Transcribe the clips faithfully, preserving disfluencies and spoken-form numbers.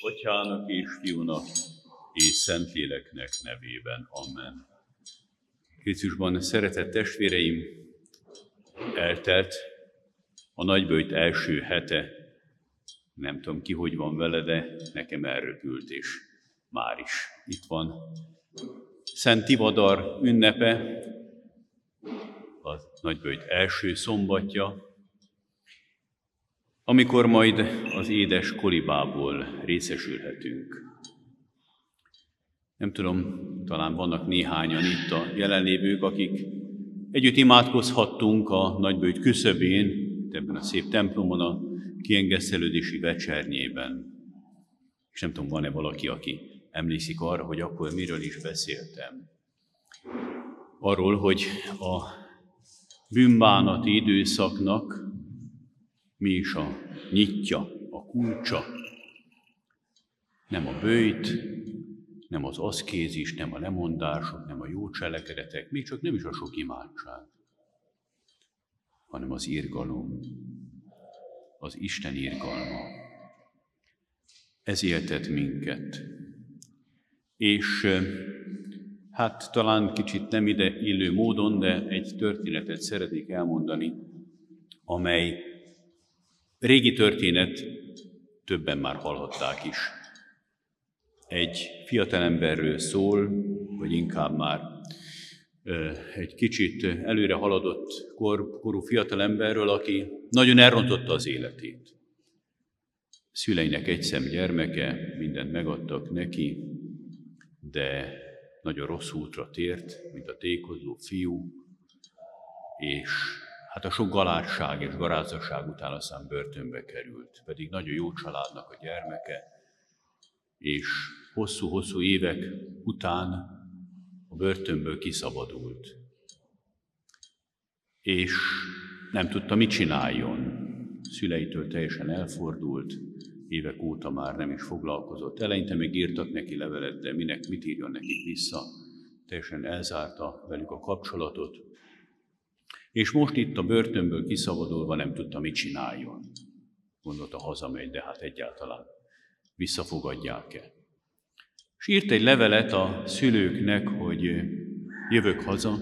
Atyának és Fiúnak és Szentléleknek nevében. Amen. Krisztusban szeretett testvéreim, eltelt a nagyböjt első hete. Nem tudom ki, hogy van vele, de nekem elröpült, és már is itt van. Szent Tivadar ünnepe, a nagyböjt első szombatja, amikor majd az édes kolibából részesülhetünk. Nem tudom, talán vannak néhányan itt a jelenlévők, akik együtt imádkozhattunk a nagyböjt küszöbén, ebben a szép templomon, a kiengesztelődési vecsernyében. És nem tudom, van-e valaki, aki emlékszik arra, hogy akkor miről is beszéltem. Arról, hogy a bűnbánati időszaknak mi is a nyitja, a kulcsa. Nem a böjt, nem az aszkézis, nem a lemondások, nem a jó cselekedetek, még csak nem is a sok imádság, hanem az irgalom, az Isten irgalma. Ez éltet minket. És hát talán kicsit nem ide illő módon, de egy történetet szeretnék elmondani, amely régi történet, többen már hallhatták is. Egy fiatalemberről szól, vagy inkább már egy kicsit előre haladott kor, korú fiatalemberről, aki nagyon elrontotta az életét. Szüleinek egyszem gyermeke, mindent megadtak neki, de nagyon rossz útra tért, mint a tékozló fiú, és hát a sok galádság és garázdaság után aztán börtönbe került, pedig nagyon jó családnak a gyermeke, és hosszú-hosszú évek után a börtönből kiszabadult. És nem tudta, mit csináljon. Szüleitől teljesen elfordult, évek óta már nem is foglalkozott. Eleinte még írtak neki levelet, de minek, mit írjon nekik vissza. Teljesen elzárta velük a kapcsolatot. És most itt a börtönből kiszabadulva nem tudta, mit csináljon. Gondolta, hazamegy, de hát egyáltalán visszafogadják-e. És írt egy levelet a szülőknek, hogy jövök haza,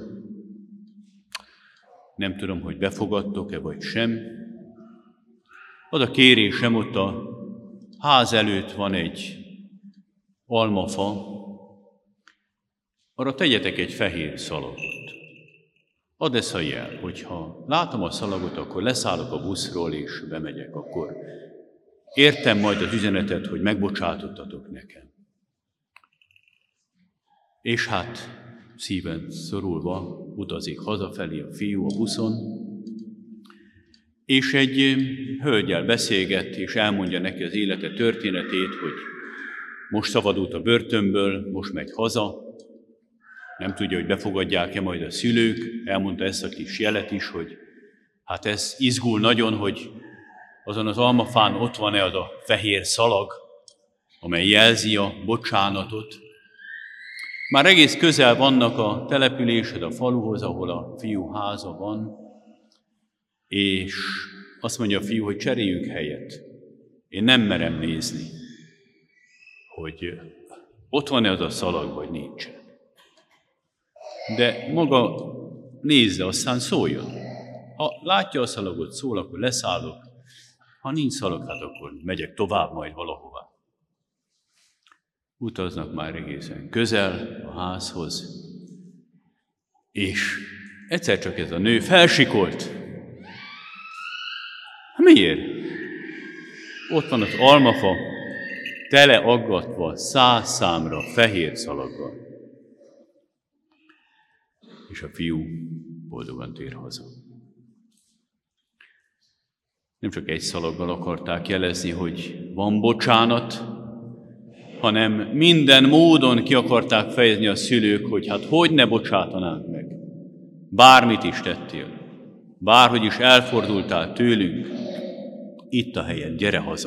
nem tudom, hogy befogadtok-e vagy sem. Az a kérésem, ott a ház előtt van egy almafa, arra tegyetek egy fehér szalagot. Add ezt a jel, hogyha látom a szalagot, akkor leszállok a buszról és bemegyek, akkor értem majd az üzenetet, hogy megbocsátottatok nekem. És hát szíven szorulva utazik hazafelé a fiú a buszon, és egy hölggyel beszélget, és elmondja neki az élete történetét, hogy most szabadult a börtönből, most megy haza, nem tudja, hogy befogadják-e majd a szülők, elmondta ezt a kis jelet is, hogy hát ez izgul nagyon, hogy azon az almafán ott van-e az a fehér szalag, amely jelzi a bocsánatot. Már egész közel vannak a településed a faluhoz, ahol a fiú háza van, és azt mondja a fiú, hogy cseréljünk helyet. Én nem merem nézni, hogy ott van-e az a szalag, vagy nincsen. De maga nézze, aztán szóljon. Ha látja a szalagot, szól, akkor leszállok. Ha nincs szalag, hát akkor megyek tovább majd valahova. Utaznak már egészen közel a házhoz, és egyszer csak ez a nő felsikolt. Miért? Ott van az almafa, tele aggatva, száz számra fehér szalaggal. És a fiú boldogan tér haza. Nem csak egy szalaggal akarták jelezni, hogy van bocsánat, hanem minden módon ki akarták fejezni a szülők, hogy hát hogy ne bocsátanánk meg. Bármit is tettél, bárhogy is elfordultál tőlünk, itt a helyed, gyere haza.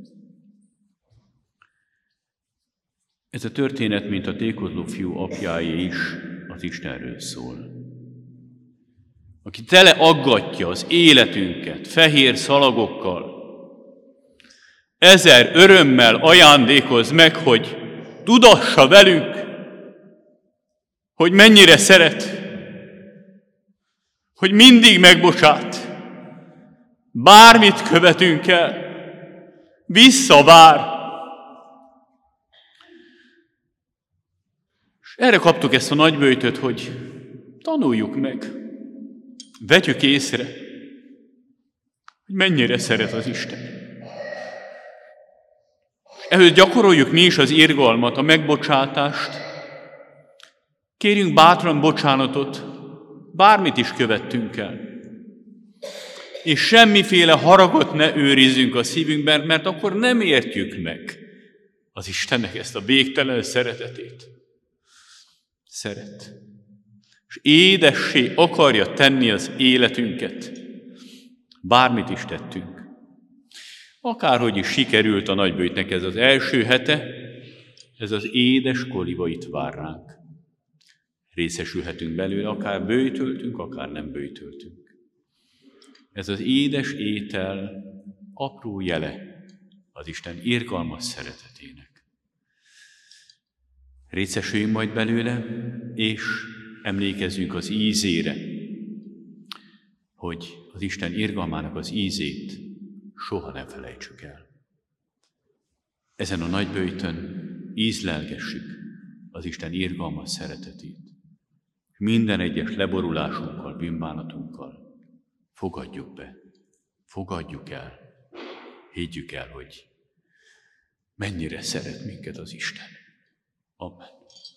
Ez a történet, mint a tékozló fiú apjáé is, az Istenről szól. Aki tele aggatja az életünket fehér szalagokkal, ezer örömmel ajándékoz meg, hogy tudassa velünk, hogy mennyire szeret, hogy mindig megbocsát, bármit követünk el, visszavár. És erre kaptuk ezt a nagyböjtöt, hogy tanuljuk meg, vegyük észre, hogy mennyire szeret az Isten. Ehhez gyakoroljuk mi is az irgalmat, a megbocsátást. Kérjünk bátran bocsánatot, bármit is követtünk el. És semmiféle haragot ne őrizzünk a szívünkben, mert akkor nem értjük meg az Istennek ezt a végtelen szeretetét. Szeret. És édessé akarja tenni az életünket. Bármit is tettünk. Akárhogy is sikerült a nagyböjtnek ez az első hete, ez az édes koliba itt vár ránk. Részesülhetünk belőle, akár böjtöltünk, akár nem böjtöltünk. Ez az édes étel apró jele az Isten irgalmas szeretetének. Részesüljünk majd belőle, és emlékezzünk az ízére, hogy az Isten irgalmának az ízét soha ne felejtsük el. Ezen a nagyböjtön ízlelgessük az Isten irgalmas szeretetét. Minden egyes leborulásunkkal, bűnbánatunkkal fogadjuk be, fogadjuk el, higgyük el, hogy mennyire szeret minket az Isten. Amen.